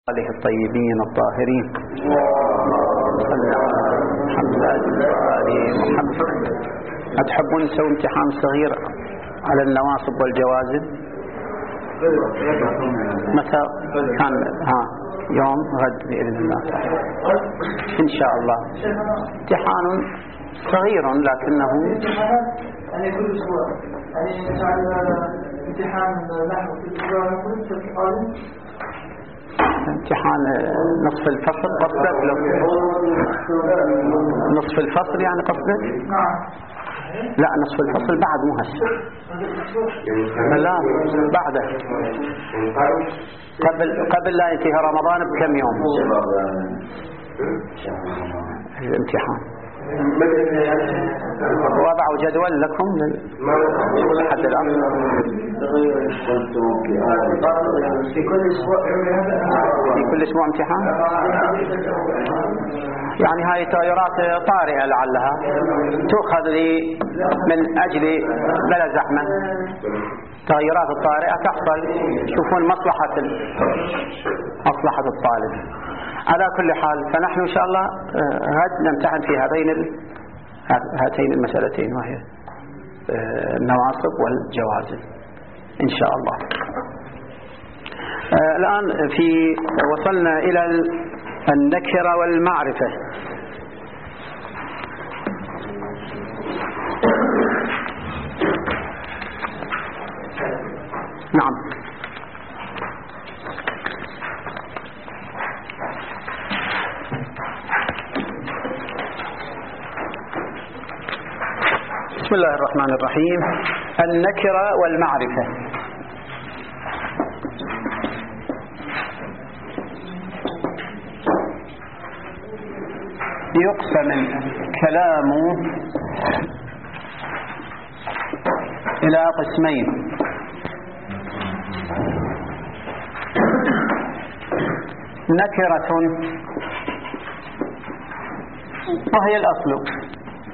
عليه الطيبين الطاهرين صلى على محمد وآل محمد. أتحبون نسوي امتحان صغير على النواصب والجوازم؟ متى كان؟ يوم غد بإذن الله إن شاء الله. امتحان صغير لكنه يعني كل أسبوع، يعني نجعل امتحان نحو كل أسبوع امتحان نصف الفصل قصدك؟ نصف الفصل يعني قصدك؟ لا، نصف الفصل بعد مو هسه، لا بعده، قبل لا ينتهي رمضان بكم يوم الامتحان. وضعوا جدول لكم لحد الآن في كل أسبوع امتحان. يعني هاي تغيرات طارئة لعلها تؤخذ لي من أجل بلا زحمة. تغيرات الطارئة تحصل شوفون مصلحة الطالب. على كل حال فنحن إن شاء الله غد نمتحن في هاتين المسألتين، وهي النواصب والجوازم إن شاء الله. الآن وصلنا إلى النكرة والمعرفة. نعم. بسم الله الرحمن الرحيم. النكرة والمعرفة. يقسم الكلام إلى قسمين: نكرة وهي الأصل،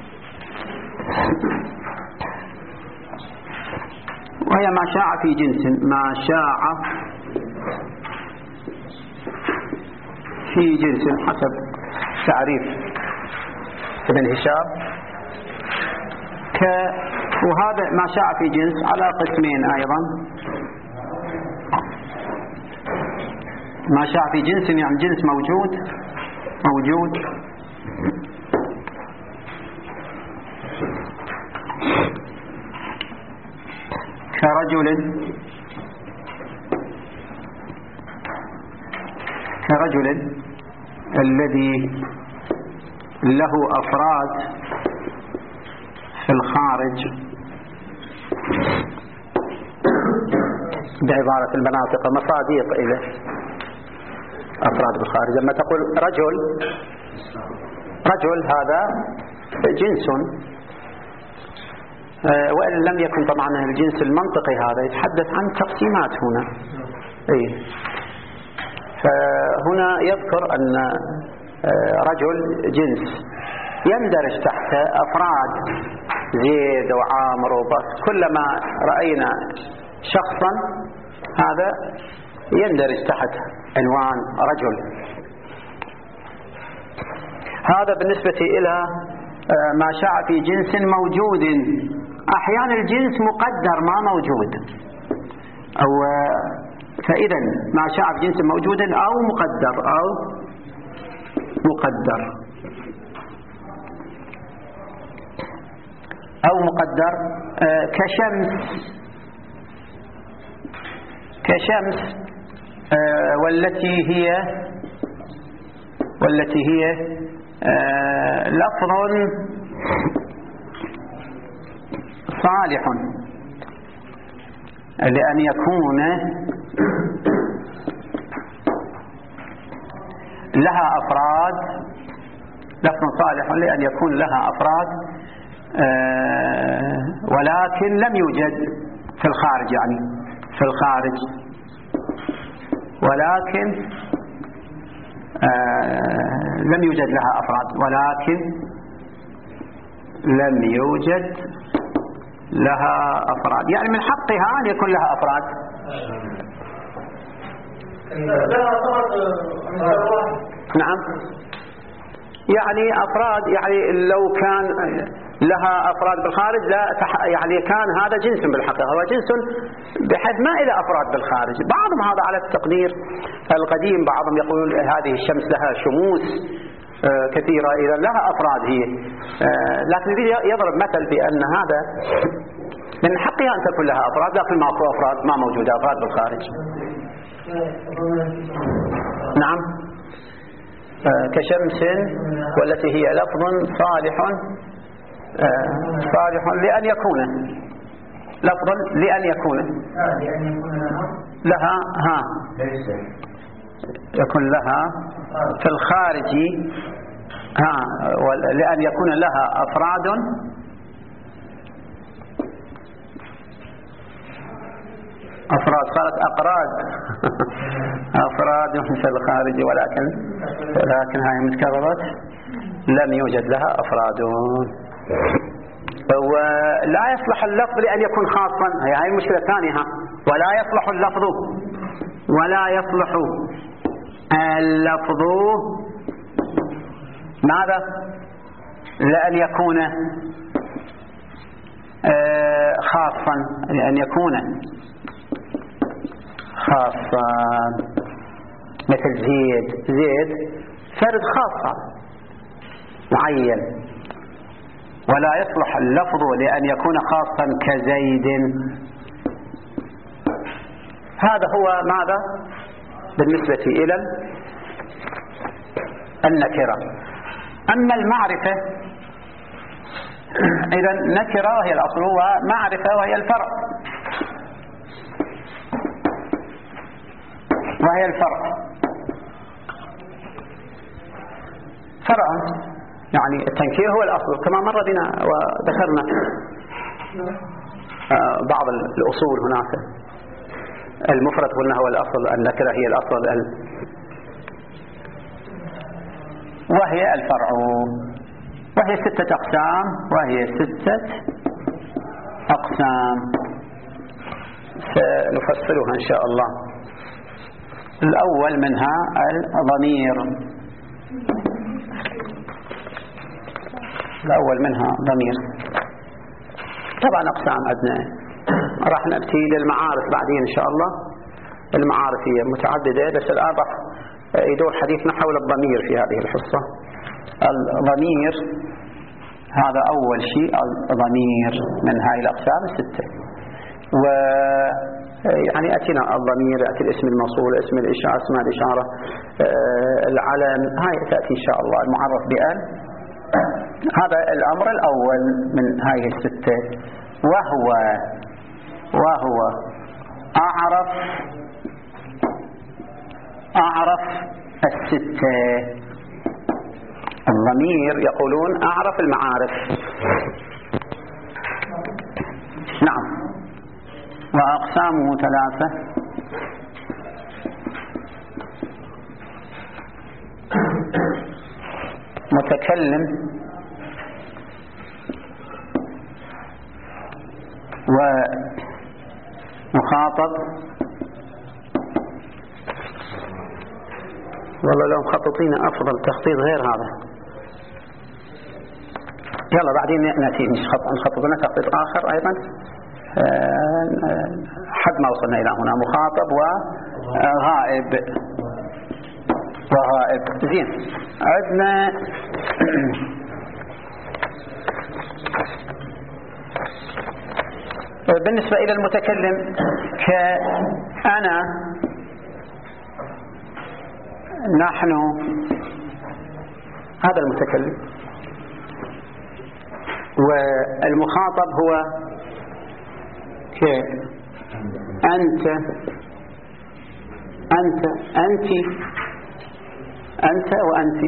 وهي ما شاع في جنس، ما شاع في جنس حسب تعريف ابن هشام. وهذا ما شاع في جنس على قسمين أيضا: ما شاع في جنس يعني جنس موجود كرجل الذي له أفراد في الخارج، بعبارة المناطق مصادق إلى أفراد بالخارج. لما تقول رجل هذا جنس، وإن لم يكن طبعا الجنس المنطقي هذا يتحدث عن تقسيمات هنا. فهنا يذكر أن رجل جنس يندرج تحت أفراد زيد وعامر وبس. كلما رأينا شخصا هذا يندرج تحت عنوان رجل. هذا بالنسبة إلى ما شاع في جنس موجود. أحيانا الجنس مقدر ما موجود، فإذا ما شاع في جنس موجود أو مقدر كشمس والتي هي لفظ صالح لأن يكون لها أفراد، لفظ صالح لأن يكون لها أفراد ولكن لم يوجد في الخارج، يعني في الخارج ولكن لم يوجد لها أفراد، يعني من حقها أن يكون لها أفراد. نعم، يعني أفراد، يعني لو كان لها أفراد بالخارج لا يعني كان هذا جنس بالحقيقة، هو جنس بحيث ما إلى أفراد بالخارج. بعضهم هذا على التقدير القديم، بعضهم يقول هذه الشمس لها شموس كثيرة، إذا لها أفراد هي، لكن يضرب مثل بأن هذا من حقها أن تكون لها أفراد، لكن ما أفراد، ما موجودة أفراد بالخارج. نعم، كشمس والتي هي لفظ صالح لأن يكون، لفظ لأن يكون لها يكون لها في الخارج لأن يكون لها أفراد صارت أقراد أفراد في الخارج، ولكن هاي متكررت لم يوجد لها أفراد. ولا يصلح اللفظ لأن يكون خاصا، هاي المشكلة الثانية. ولا يصلح اللفظ ماذا؟ لأن يكون خاصا، لأن يكون خاصا، مثل زيد فرد خاصة معين. ولا يصلح اللفظ لأن يكون خاصا كزيد. هذا هو ماذا بالنسبة إلى النكرة. أما المعرفة إذا نكرة وهي الأصل، ومعرفة وهي الفرع، فرع يعني التنكير هو الأصل كما مر بنا وذكرنا بعض الأصول. هناك المفرد قلنا هو الأصل، النكرة هي الأصل، وهي الفرع، وهي 6 أقسام، سنفصلها إن شاء الله. الأول منها ضمير. طبعا أقسام عندنا، راح نأتي للمعارف بعدين إن شاء الله. المعارف هي متعددة، بس الآن راح يدور حديثنا حول الضمير في هذه الحصة. الضمير هذا أول شيء، الضمير من هاي الأقسام 6. يعني أتينا الضمير، يأتي الاسم الموصول، اسم الإشارة، اسماء الإشارة، العلم، هاي تأتي إن شاء الله. المعرف بأن، هذا الأمر الأول من هاي 6، وهو أعرف 6. الضمير يقولون أعرف المعارف. نعم، وأقسامه 3. متكلم ومخاطب. والله لو مخططين أفضل تخطيط غير هذا. يلا بعدين نأتي نخطط لنا تخطيط آخر أيضا حد ما وصلنا إلى هنا. مخاطب وغائب. زين، عندنا بالنسبة إلى المتكلم كأنا، نحن، هذا المتكلم. والمخاطب هو أنت، وأنت،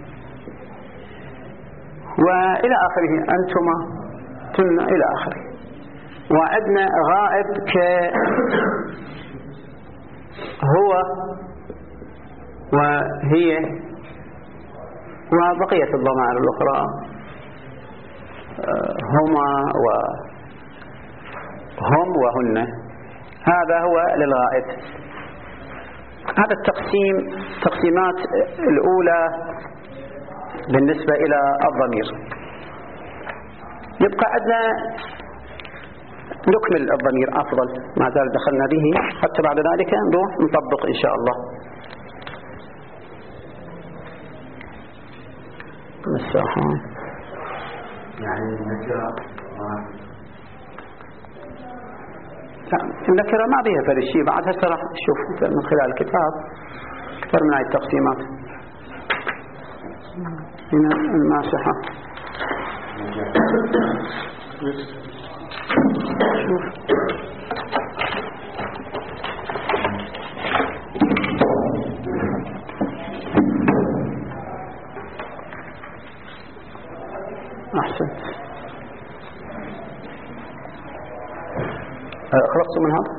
وإلى آخره، أنتما، كنا، إلى آخره. وعندنا غائب هو وهي وبقية الضمائر الأخرى، هما وهم وهن. هذا هو للغائب. هذا التقسيم تقسيمات الأولى بالنسبة إلى الضمير. يبقى عندنا نكمل الضمير أفضل، ما زال دخلنا به، حتى بعد ذلك نروح نطبق إن شاء الله. يعني النكرة ما بيها فرق شيء، بعد هسه راح نشوف من خلال الكتاب أكثر من هاي التقسيمات. هنا الماسحة شوف أحسنت. خلصتوا من هذا؟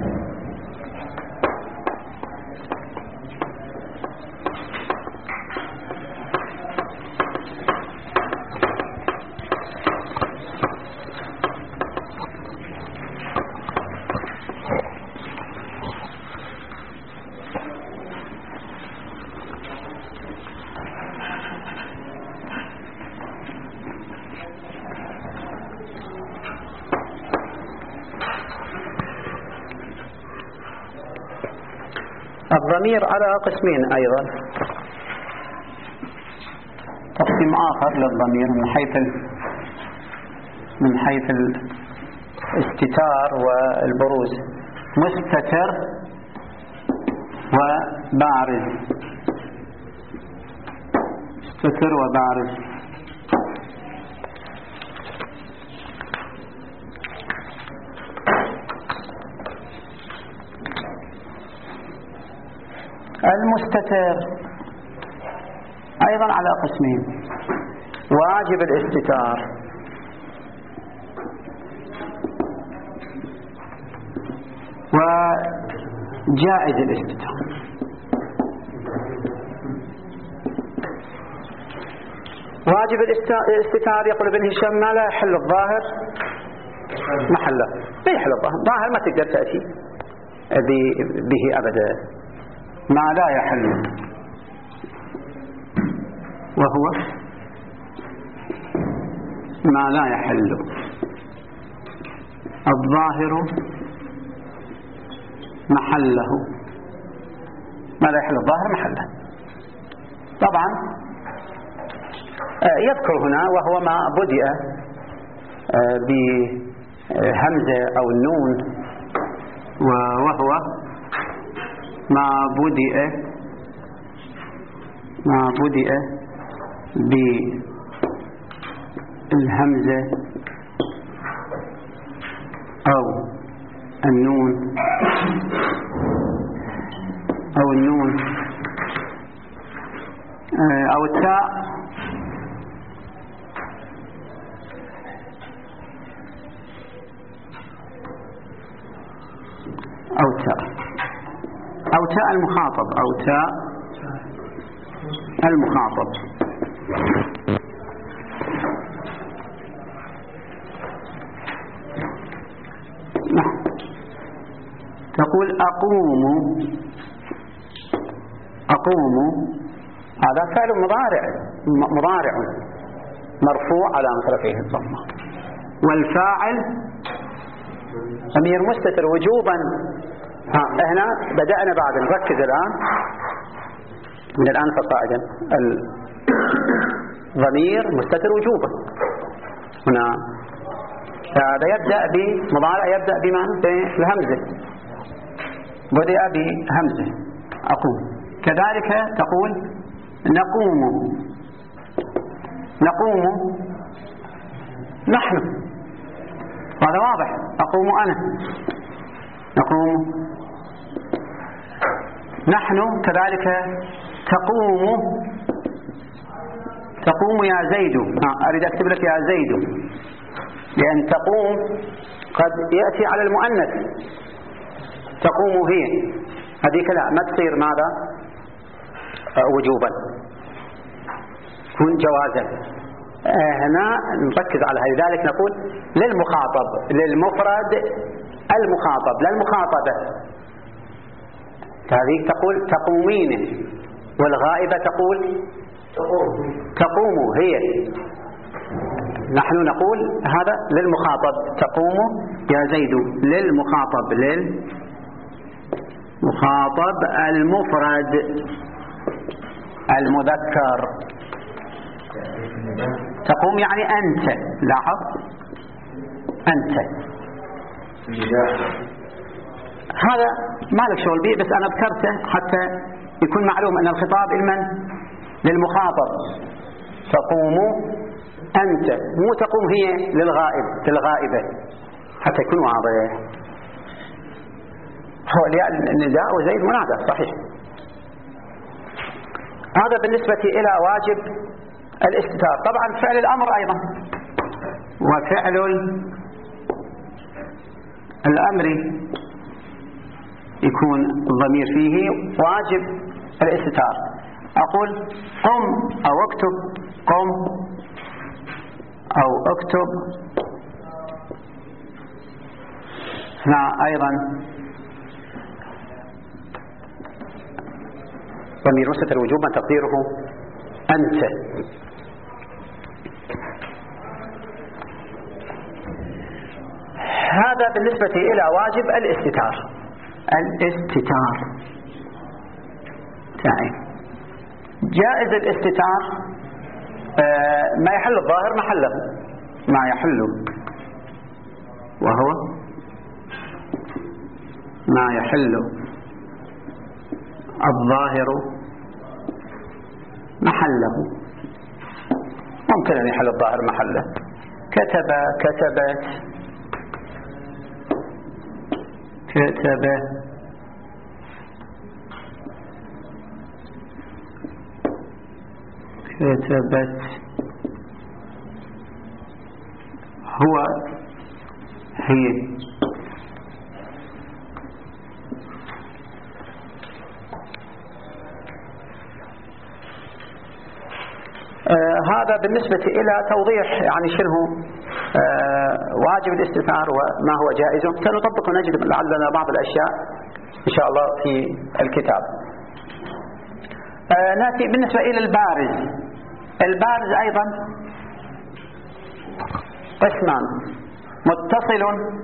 الضمير على قسمين أيضا، تقسيم آخر للضمير من حيث الاستتار والبروز، مستتر وبارز. مستتر وبارز. المستتر أيضا على قسمين، واجب الاستتار وجائز الاستتار. واجب الاستتار يقول ابن هشام ما لا يحل الظاهر محله، لا يحل الظاهر ما تقدر تأتي به أبدا، ما لا يحل، وهو ما لا يحل الظاهر محله، ما لا يحل الظاهر محله. طبعا يذكر هنا وهو ما بدأ بهمزة أو النون، وهو ما بدأ بالهمزة أو النون أو التاء أو تاء المخاطب أو تاء المخاطب. تقول أقوم، هذا فعل مضارع مرفوع على رفعه الضمة، والفاعل ضمير مستتر وجوبا. هنا بدأنا بعد نركز الآن من الآن فصاعدا، الضمير مستتر وجوبا هنا، هذا يبدأ بمضارع يبدأ بالهمزة، بدأ بهمزة أقوم. كذلك تقول نقوم نحن، هذا واضح، أقوم أنا، نقوم نحن. كذلك تقوم يا زيد، أريد أكتب لك يا زيد، لأن تقوم قد يأتي على المؤنث، تقوم هي، هذيك لا ما تصير ماذا وجوبا، تكون جوازا. هنا نركز على هذا، لذلك نقول للمخاطب، للمفرد المخاطب، لا المخاطبة. هذه تقول تقومين، والغائبة تقول تقوم هي. نحن نقول هذا للمخاطب، تقوم يا زيد للمخاطب، للمخاطب المفرد المذكر. تقوم يعني أنت، لاحظ أنت. هذا ما لك شغل به، بس أنا ذكرته حتى يكون معلوم أن الخطاب لمن؟ للمخاطب. تقوم أنت، مو تقوم هي للغائبة، حتى يكون واضح. هو النداء وزيد منادى صحيح. هذا بالنسبة إلى واجب الاستتار. طبعا فعل الأمر أيضا، وفعل الأمر يكون الضمير فيه واجب الاستتار. أقول قم أو اكتب، قم أو اكتب. هنا أيضا ضمير مستتر وجوبا تقديره أنت. هذا بالنسبة إلى واجب الاستتار. الاستتار تعي. جائز الاستتار ما يحل الظاهر محله، ما يحل، وهو ما يحل الظاهر محله. ممكن أن يحل الظاهر محله، كتب، كتبت، كتب، كتبت، هو، هي. هذا بالنسبة إلى توضيح يعني شنو واجب الاستتار وما هو جائز. سنطبق ونجد لعلنا بعض الأشياء إن شاء الله في الكتاب. نأتي بالنسبة إلى البارز. البارز أيضا قسمان: متصل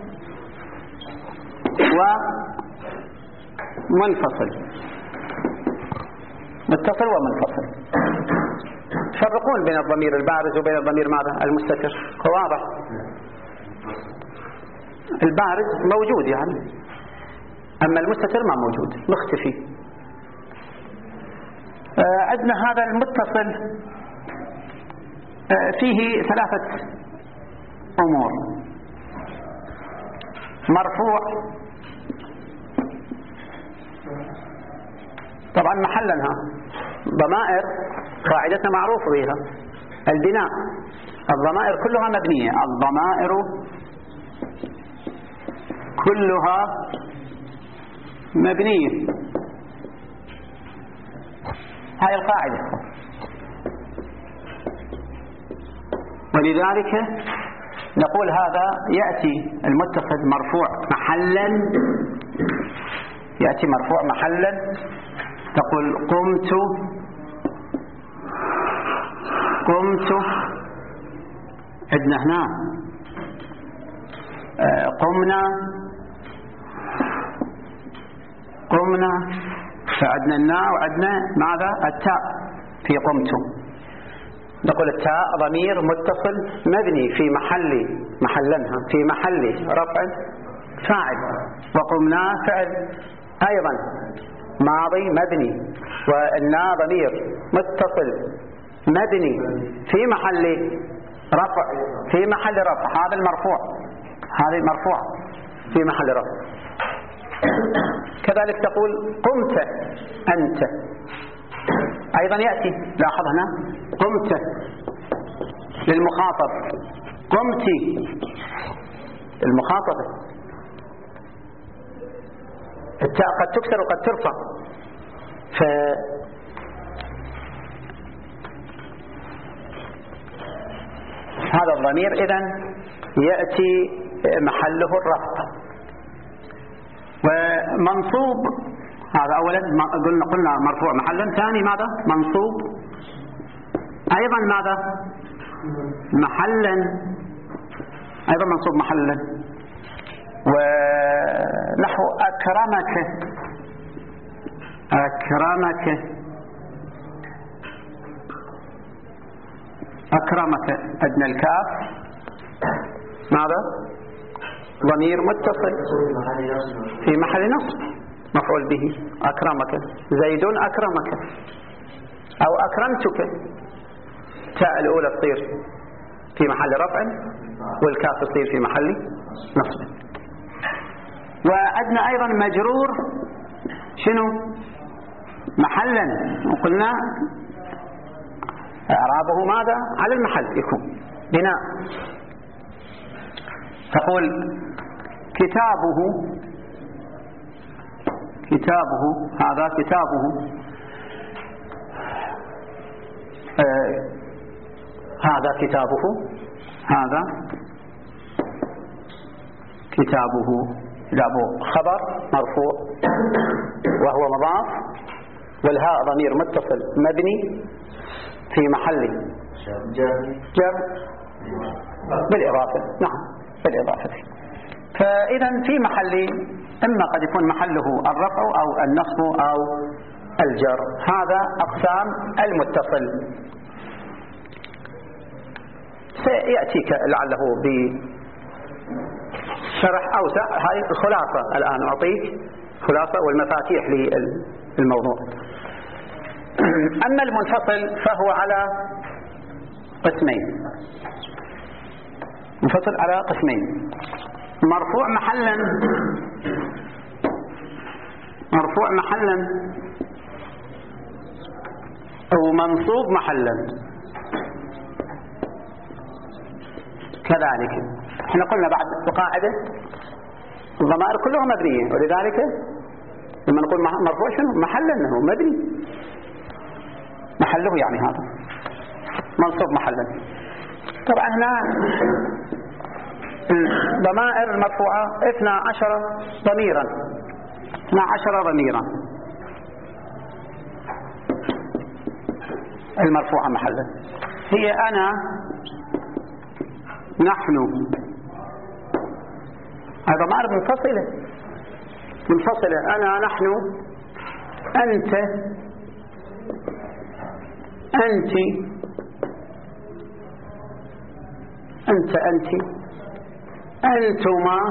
ومنفصل. متصل ومنفصل. فرقون بين الضمير البارز وبين الضمير ماذا؟ المستتر. هو واضح، البارز موجود يعني، أما المستتر ما موجود، مختفي. عندنا هذا المتصل فيه ثلاثة أمور: مرفوع، طبعا محلنها ضمائر قاعدتنا معروف بها البناء، الضمائر كلها مبنية، الضمائر كلها مبنية، هاي القاعدة. ولذلك نقول هذا يأتي المتصل مرفوع محلا، يأتي مرفوع محلا. تقول قمت، قمت. عندنا هنا قمنا، قمنا. فعندنا الناء وعندنا ماذا؟ التاء في قمت. نقول التاء ضمير متصل مبني في محلنها في محل رفع فاعل، وقمنا فعل أيضا ماضي مبني، والناء ضمير متصل مبني في محل رفع، في محل رفع. هذا المرفوع، هذه مرفوع في محل رفع. كذلك تقول قمت أنت، أيضا يأتي، لاحظ هنا قمت للمخاطب، قمت المخاطبة. التاء قد تكسر وقد ترفع، هذا الضمير إذن يأتي محله الرفع. ومنصوب هذا أولا قلنا مرفوع محلا. ثاني ماذا؟ منصوب أيضا ماذا؟ محلا، أيضا منصوب محلا. ونحو أكرمك، أكرمك، أكرمك أدنى الكاف ماذا؟ ضمير متصل في محل نصب مفعول به. أكرمك زيد أكرمك، أو أكرمتك، تاء الأولى تصير في محل رفع والكاف تصير في محل نصب. وعندنا أيضا مجرور شنو؟ محلا، وقلنا إعرابه ماذا؟ على المحل يكون بناء. تقول كتابه، كتابه هذا كتابه، هذا كتابه، هذا كتابه. كتابه خبر مرفوع وهو مضاف، والهاء ضمير متصل مبني في محل جر بالإضافة. نعم بالإضافة. فإذا في محل إما قد يكون محله الرفع أو النصب أو الجر. هذا أقسام المتصل. سيأتيك لعله بشرح أوسع. هاي الخلاصة الآن أعطيك خلاصة والمفاتيح للموضوع. أما المنفصل فهو على قسمين، منفصل على قسمين: مرفوع محلا، مرفوع محلا، ومنصوب محلا. كذلك احنا قلنا بعد القاعدة الضمائر كلها مبنية، ولذلك لما نقول مرفوع شنو؟ محلا، هو مبني محله، يعني هذا منصوب محلا. طبعا هنا الضمائر المرفوعة 12 ضميرا، 12 ضميرا المرفوعة محلا. هي أنا، نحن، هذا ضمائر منفصلة منفصلة. أنا، نحن، أنت، أنت، أنت، أنت، أنتما،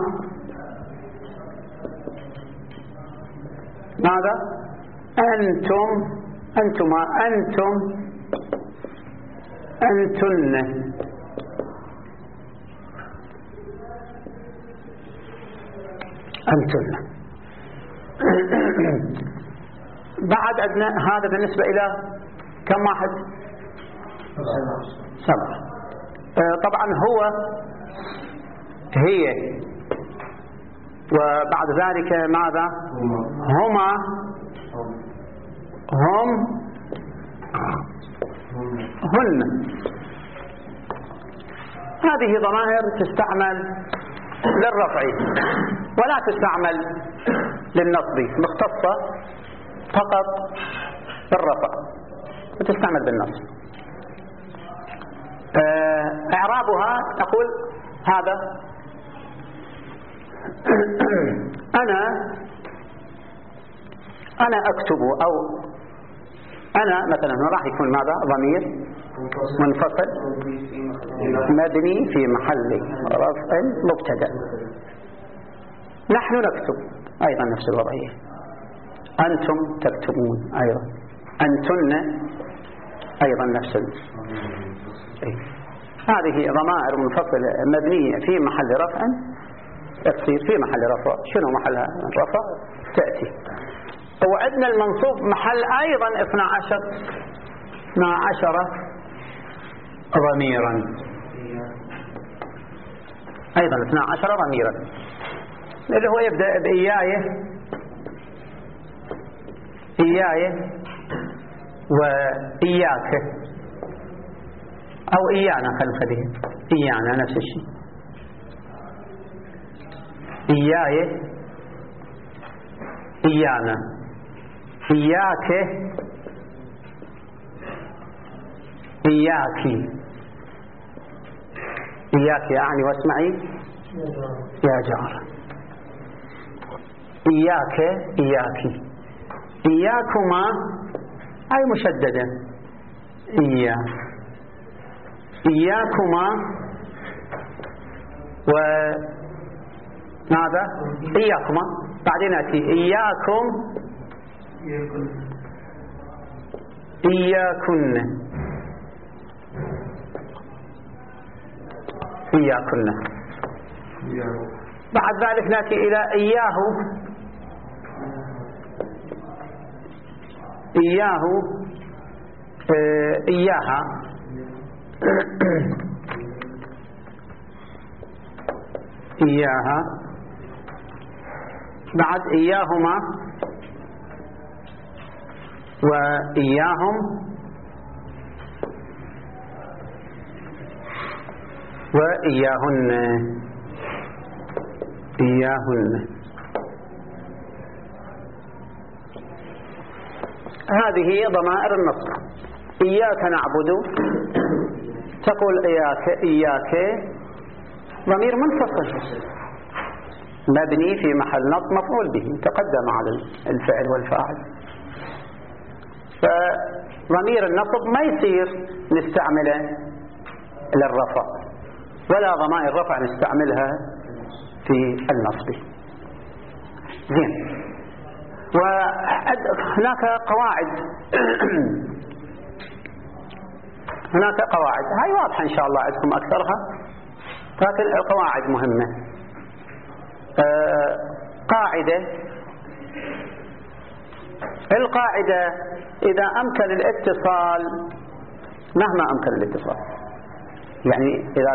ماذا؟ أنتم، أنتما، أنتم، أنتن، أنتن. بعد عندنا هذا بالنسبة إلى كم واحد؟ 7. طبعا هو، هي، وبعد ذلك ماذا؟ هما، هم، هن. هذه ضمائر تستعمل للرفع ولا تستعمل للنصب، مختصة فقط بالرفع وتستعمل بالنصب. إعرابها تقول هذا أنا أكتب، أو أنا مثلا راح يكون ماذا؟ ضمير منفصل مبني في محل رفع مبتدأ. نحن نكتب أيضا نفس الوضعية. أنتم تكتبون أيضا. أنتن أيضا نفس هذه ضمائر منفصلة مبنية في محل رفع، تصير في محل رفع. شنو محلها رفع؟ تأتي. وعندنا المنصوب محل أيضا 12 ضميرا، أيضا 12 ضميرا، اللي هو يبدأ بإياي، إياي وإياك، أو إيانا. خلينا نخليه إيانا نفس الشيء. إياي، إيانا، إياك إياكي إياك يعني واسمعي يا جار. إياك إياكي إياكما أي مشددة إياكما وماذا إياكما بعدين أتي إياكم إياكن إياكن بعد ذلك نأتي إلى إياه إياه إياها إياها بعد إياهما وإياهم وإياهن إياهن. هذه ضمائر النصب. إياك نعبد تقول إياك ضمير منفصل مبني في محل نصب مفعول به تقدم على الفعل والفاعل. فضمير النصب ما يصير نستعمله للرفع ولا ضمائر رفع نستعملها في النصب. زين. وهناك قواعد هناك قواعد هاي واضحة إن شاء الله عندكم أكثرها لكن القواعد مهمة. قاعدة القاعدة إذا أمكن الاتصال مهما أمكن الاتصال يعني إذا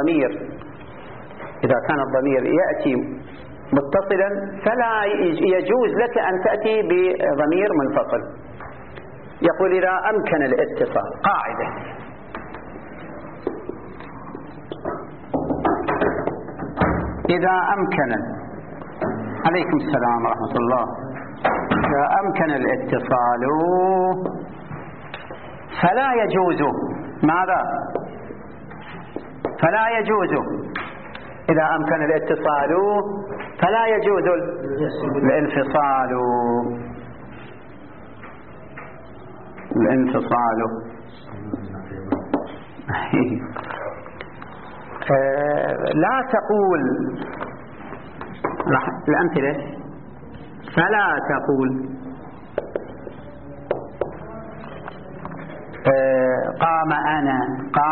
كان الضمير يأتي متصلا فلا يجوز لك أن تأتي بضمير منفصل. يقول إذا أمكن الاتصال قاعدة إذا أمكن عليكم السلام ورحمة الله إذا أمكن الاتصال فلا يجوز ماذا فلا يجوز إذا أمكن الاتصال فلا يجوز الانفصال لا تقول الأمثلة فلا تقول قام أنا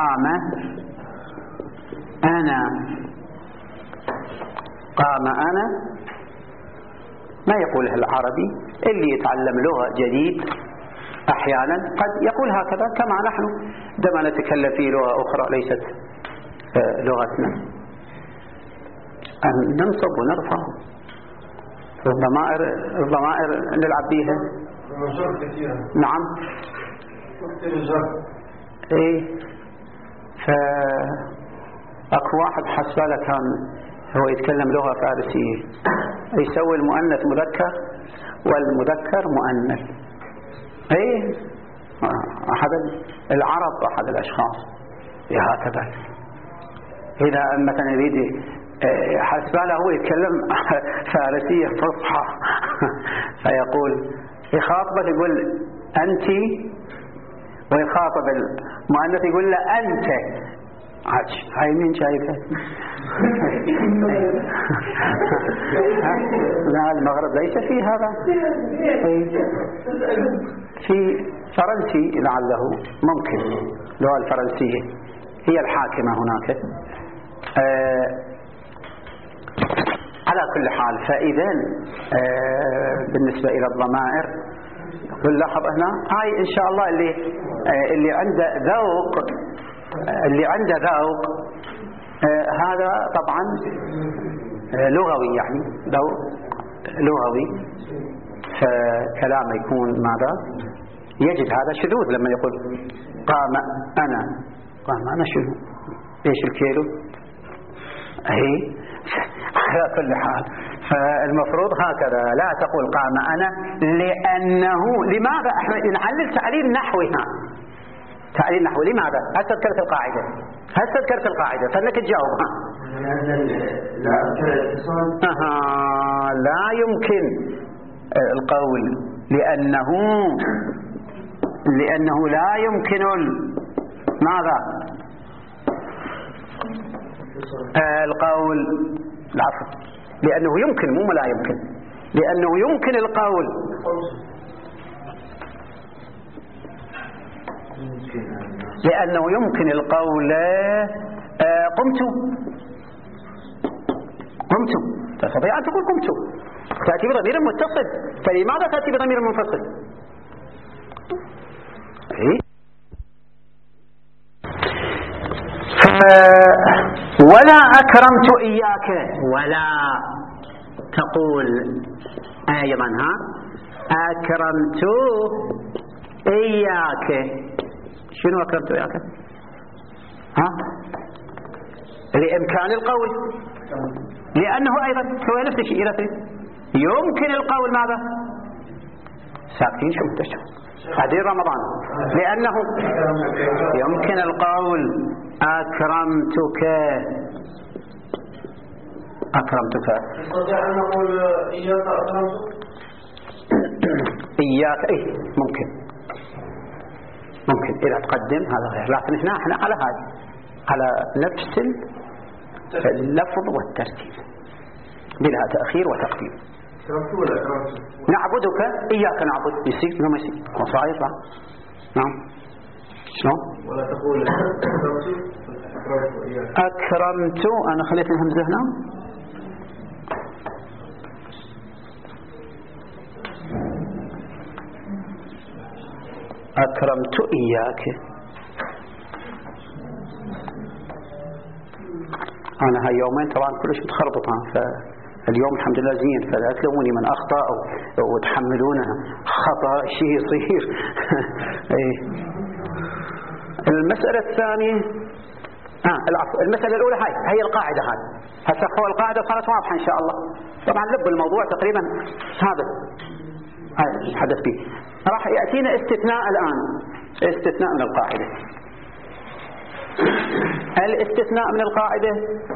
ما يقولها العربي. اللي يتعلم لغة جديد أحيانا قد يقول هكذا كما نحن عندما نتكلم في لغة أخرى ليست لغتنا أن ننصب ونرفع الضمائر نلعب بيها. نعم ايه. فأكو واحد حسباله كان هو يتكلم لغة فارسية يسوي المؤنث مذكر والمذكر مؤنث. ايه أحد العرب أحد الأشخاص هكذا إذا مثلا يريد حسباله هو يتكلم فارسية فصحى فيقول يخاطبه يقول أنت ويخاطب المؤنث يقول له أنت. هاي مين شايفه؟ لا المغرب ليس فيه هذا. في فرنسي لعله ممكن اللغة الفرنسية هي الحاكمة هناك. على كل حال فإذا بالنسبة إلى الضمائر نلاحظ هنا هاي إن شاء الله اللي عنده ذوق هذا طبعا لغوي يعني ذوق لغوي فكلامه يكون ماذا يجد هذا شذوذ لما يقول قام أنا شنو ايش الكيلو. هي على كل حال فالمفروض هكذا، لا تقول قام أنا لأنه. لماذا احنا نعلل تعليل نحوي؟ تعليل نحوي لماذا؟ هل تذكرت القاعدة؟ فإنك تجاوبها. لا يمكن القول لأنه لا يمكن ماذا؟ القول. العفو، لأنه يمكن، مو لا يمكن، لأنه يمكن القول. لأنه يمكن القول قمت، تستطيع أن تقول قمت، تأتي بضمير متصل. فلماذا تأتي بضمير منفصل؟ ولا أكرمت إياك، ولا تقول أيضا أكرمت إياك. شنو أكرمت إياك؟ لإمكان القول، لأنه أيضا هو نفس الشيء. يمكن القول ماذا؟ ساكتين شو متشو هذه رمضان، لأنه يمكن القول أكرمتك. نستطيع أن نقول إياك أكرمتك. إياك ممكن إذا تقدم هذا غير، لكن احنا على هذا، على نفس اللفظ والترتيب بلا تأخير وتقديم. نعبدك إياك نعبد، يصير لو ما يصير هو صحيح. نعم. شلون؟ ولا تقول أكرمت. أنا خليت الهمزة هنا. أكرمت إياك. أنا هاي يومين طبعا كلش متخربط، فاليوم الحمد لله زين، فلا تلوموني من أخطأ وتحملونه خطأ شيء يصير. المسألة الثانية المسألة الأولى هي القاعدة. هسه هو القاعدة صارت واضحة إن شاء الله. طبعا لب الموضوع تقريبا هذا الحدث به. راح يأتينا استثناء الآن، استثناء من القاعدة. الاستثناء من القاعدة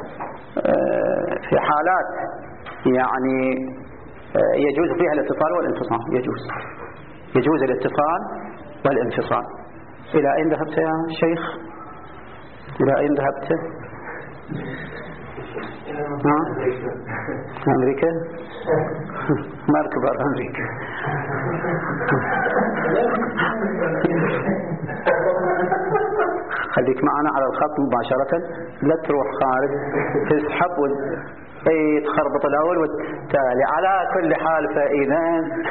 في حالات يعني يجوز فيها الاتصال والانفصال. يجوز الاتصال والانفصال. إلى أين ذهبت يا شيخ؟ إلى أين ذهبت؟ أمريكا؟ مالك بار أمريكا؟ خليك معنا على الخط مباشرة، لا تروح خارج تسحب تخربط الأول والتالي. على كل حال فإذا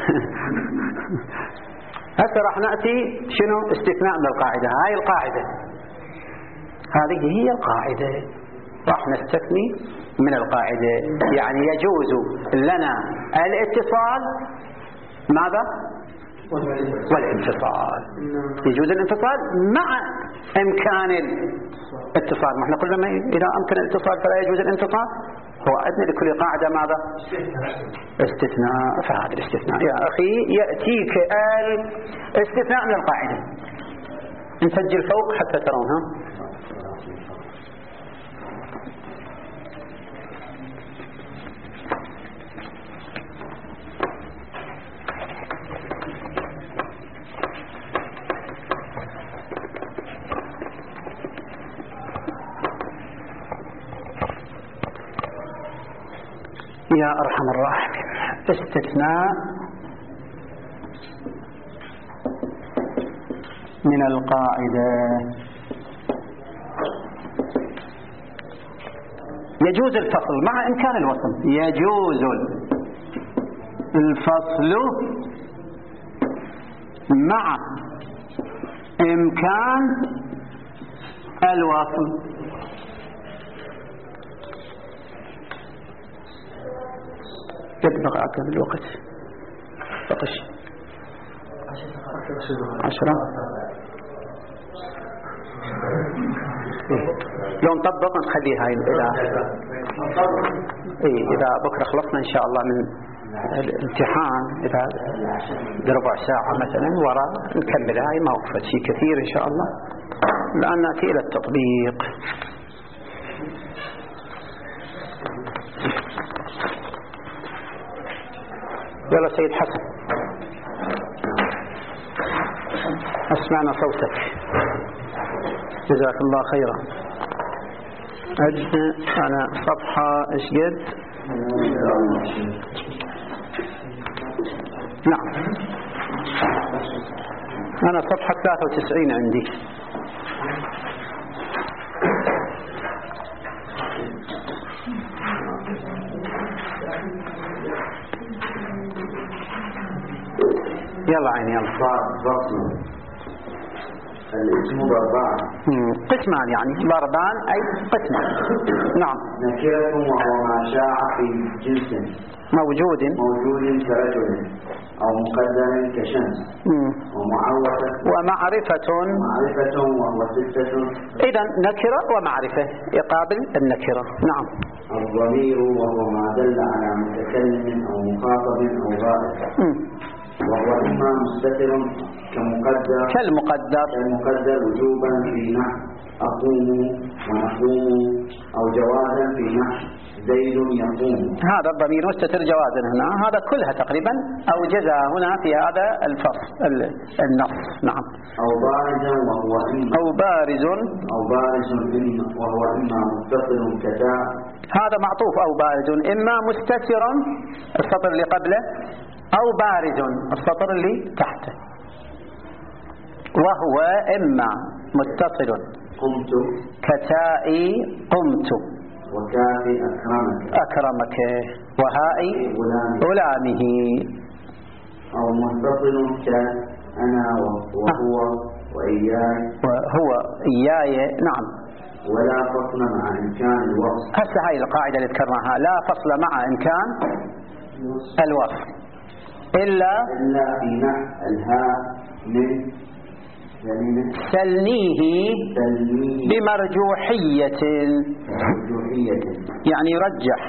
هسه راح نأتي شنو؟ استثناء من القاعدة. هاي القاعدة، هذه هي القاعدة. راح نستثني من القاعدة، يعني يجوز لنا الاتصال ماذا؟ والانفصال. يجوز الانفصال مع إمكان الاتصال. ما احنا قلنا إذا أمكن الاتصال فلا يجوز الانفصال. هو عندنا لكل قاعدة ماذا؟ استثناء. فهذا الاستثناء يا أخي يأتيك الاستثناء من القاعدة. نسجل فوق حتى ترونها. يا أرحم الراحمين. استثناء من القاعدة. يجوز الفصل مع إمكان الوصل. يجوز الفصل مع إمكان الوصل. يبلغ عقب الوقت بقش 10. لو نطبق نخلي هاي الإله إذا بكرة خلصنا إن شاء الله من الامتحان، إذا بربع ساعة مثلا وراء نكمل، هاي ما وقفت شيء كثير إن شاء الله، الآن نأتي إلى التطبيق. يلا سيد حسن، أسمعنا صوتك، جزاك الله خيرا. أنا صفحة إيش قد؟ نعم، أنا صفحة 93 عندي. يلا عيني يلا. الاسم ضربان. قسمان يعني ضربان أي قسمان. نعم. نكرة وهو ما شاع في جنس موجود كرجل أو مقدم كشمس. ومعرفة وهو ستة. إذن نكرة ومعرفة يقابل النكرة. نعم. الضمير وهو ما دل على متكلم أو مخاطب أو غائب، وهو إما مستتر كالمقدر وجوبا في نحو أقوم ونقوم، أو جوازا في نحو زيد يقوم. هذا الضمير مستتر جوازا هنا، هذا كلها تقريبا أوجزها هنا في هذا الفصل النص. نعم. أو بارزا وهو وهو إما متصل كتاء. هذا معطوف أو بارز، إما مستتر السطر اللي قبله، أو بارز السطر اللي تحته. وهو إما متصل قمت كتائي قمت، وكافي أكرمك، وهائي غلامه. أو متصل كأنا وهو وإياي، وهو إياي. نعم. ولا فصل مع إمكان الوصل. هسه هاي القاعدة اللي ذكرناها، لا فصل مع إمكان الوصل إلا في نحو الهاء من سلنيه بمرجوحية، يعني يرجح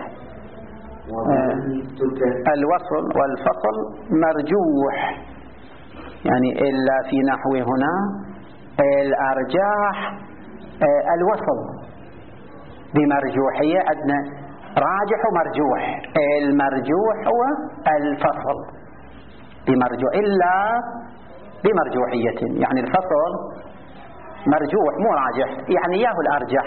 الوصل والفصل مرجوح، يعني إلا في نحو هنا الأرجاح الوصل بمرجوحية، عندنا راجح ومرجوح، المرجوح هو الفصل بمرجوح، إلا بمرجوحية، يعني الفصل مرجوح مو راجح، يعني ياه الأرجح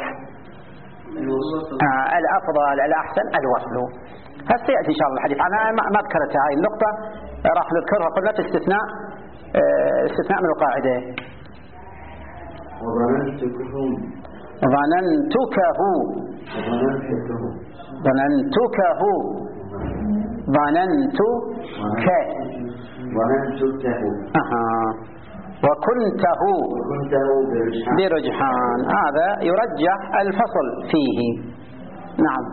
الأفضل الأحسن الوصل. هسه يأتي إن شاء الله الحديث عنها، ما ذكرت هاي النقطة، راح نذكرها. قلنا في استثناء من القاعدة. ظننتك وكنته برجحان، هذا يرجح الفصل فيه. نعم.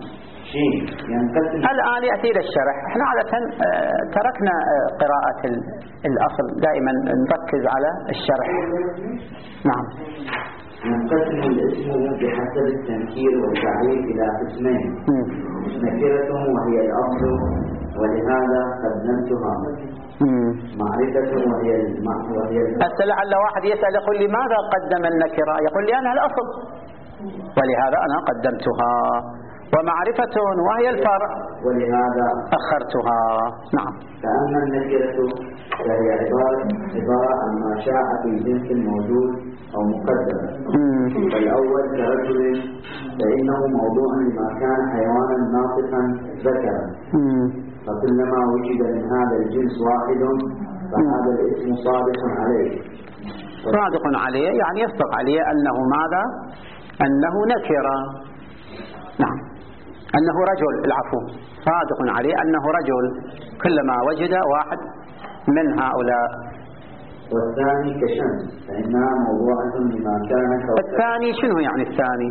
الآن يأتي إلى الشرح. احنا عادة تركنا قراءة الأصل، دائما نركز على الشرح. نعم. ينقسم الاسم بحسب التنكير والتعريف إلى قسمين، نكرة وهي الأصل ولهذا قدمتها، معرفة وهي لعل واحد يسأل يقول لماذا قدم النكرة؟ يقول لي أنا الأصل ولهذا أنا قدمتها، ومعرفة وهي الفرع ولهذا أخرتها. نعم. فأما النكرة فهي عبارة عن ما شاء في جنس موجود أو مقدر. فالأول كرجل فإنه موضوع لما كان حيوانا ناطقا ذكرا، فكلما وجد من هذا الجنس واحد فهذا الاسم صادق عليه، يعني يصدق عليه أنه ماذا؟ أنه نكرة. نعم. أنه رجل، العفو، صادق عليه أنه رجل كلما وجد واحد من هؤلاء. والثاني كشمس فإنها موضوعة لما كان الثاني شنو يعني الثاني؟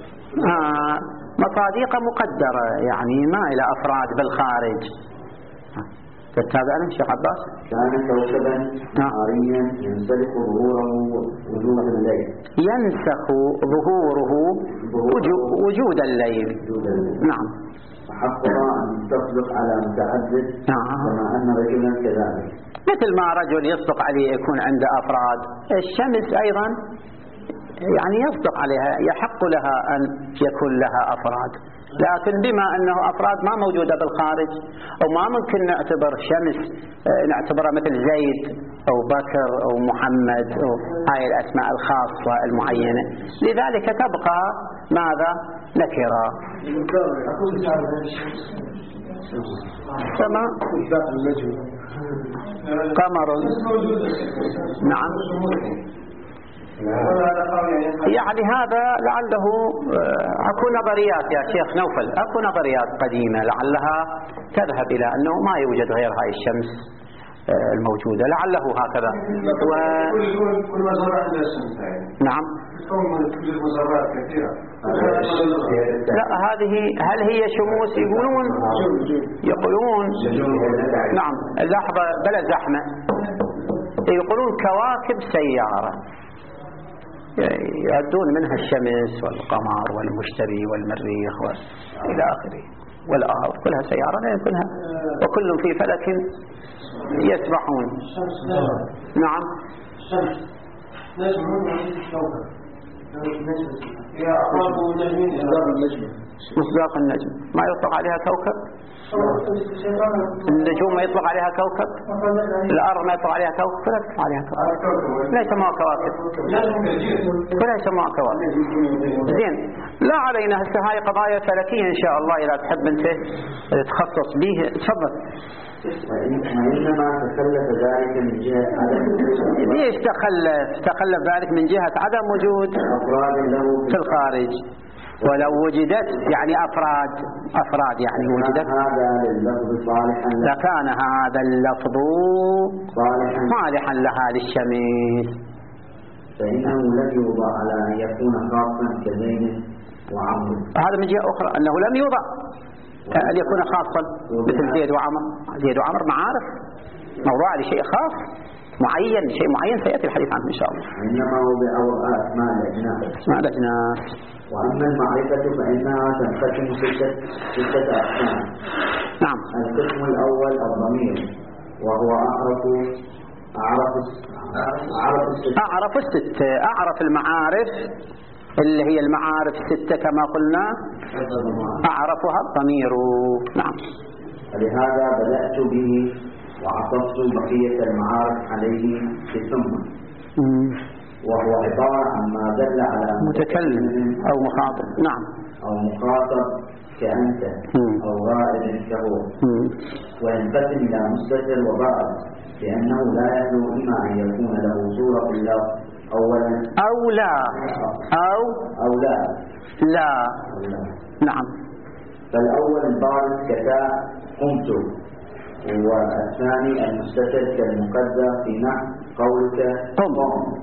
مصاديق مقدرة، يعني ما إلى أفراد بالخارج. تتابعنا شيخ عباس؟ كان كوكبا ناريا ينسلخ ظهوره وجود الليل. ينسخ ظهوره وجود الليل. نعم. وحقها أن تصدق على متعدد كما أن رجلا كذلك. مثل ما رجل يصدق عليه يكون عنده أفراد، الشمس أيضا يعني يصدق عليها، يحق لها أن يكون لها أفراد، لكن بما أنه أفراد ما موجودة بالخارج وما ممكن نعتبر شمس نعتبرها مثل زيد أو بكر أو محمد أو هاي الأسماء الخاصة المعينة، لذلك تبقى ماذا؟ نكرة. سماء قمر. نعم. يعني هذا لعله اكو نظريات يا شيخ نوفل، اكو نظريات قديمة لعلها تذهب الى انه ما يوجد غير هاي الشمس الموجودة، لعله هكذا. كل مزرعة عندها شمس. نعم. توجد مزرعات كثيرة. لا هذه هل هي شموس؟ يقولون نعم لحظة بلا زحمة، يقولون كواكب سيارة يعدون منها الشمس والقمر والمشتري والمريخ إلى آخره والأرض، كلها سيارة لا يمكنها، وكل في فلك يسبحون. نعم. مصداق النجم ما يطلق عليها كوكب، النجوم ما يطلق عليها كوكب، الأرض ما يطلق عليها كوكب، كلها يطلق عليها كوكب، لا يسموها كواكب، كلها يسموها كواكب. زين، لا علينا، هسه هاي قضايا فلكية إن شاء الله إذا تحب أنت تخصص به تفضل. وإنما تخلف ذلك من جهة عدم ليش تخلف ذلك من جهة عدم وجود في الخارج، ولو وجدت يعني أفراد يعني وجدت لكان هذا اللفظ صالحا لها للشمس، فإنه لم يوضع على أن يكون خاصا كزيد وعمر. هذا من جهة أخرى أنه لم يوضع أن يكون خاصا مثل زيد وعمر. زيد وعمر معارف موضوع لشيء خاص معين، شيء معين سيأتي الحديث عنه إن شاء الله. إنما وضع أسماء الأجناس. وأما المعرفة فإنها تنقسم ستة أقسام. نعم. القسم الأول الضمير، وهو أعرف الستة، أعرف المعارف اللي هي المعارف الستة كما قلنا أعرفها الضمير. نعم. لهذا بدأت به وعطفت بقية المعارف عليه بثم، وهو عبارة عن ما دل على متكلم أو مخاطب. نعم. أو مخاطب كأنت أو غائب كهو، وينقسم إلى مستتر وبعض، لأنه لا يخلو إما أن يكون له صورة اللفظ أولا أو لا لا. نعم. فالأول البارز كتاء قمت، والثاني المستتر كالمقدر في نحو قولك قم.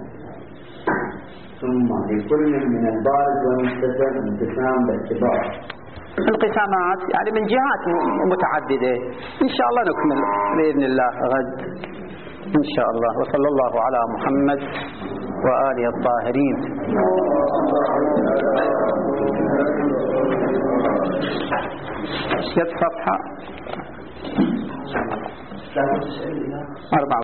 ثم لكل من البارز والمستتر انقسام باعتبار انقسامات يعني من جهات متعددة. إن شاء الله نكمل بإذن الله غد إن شاء الله. وصلى الله على محمد وآله الطاهرين. صفحة 4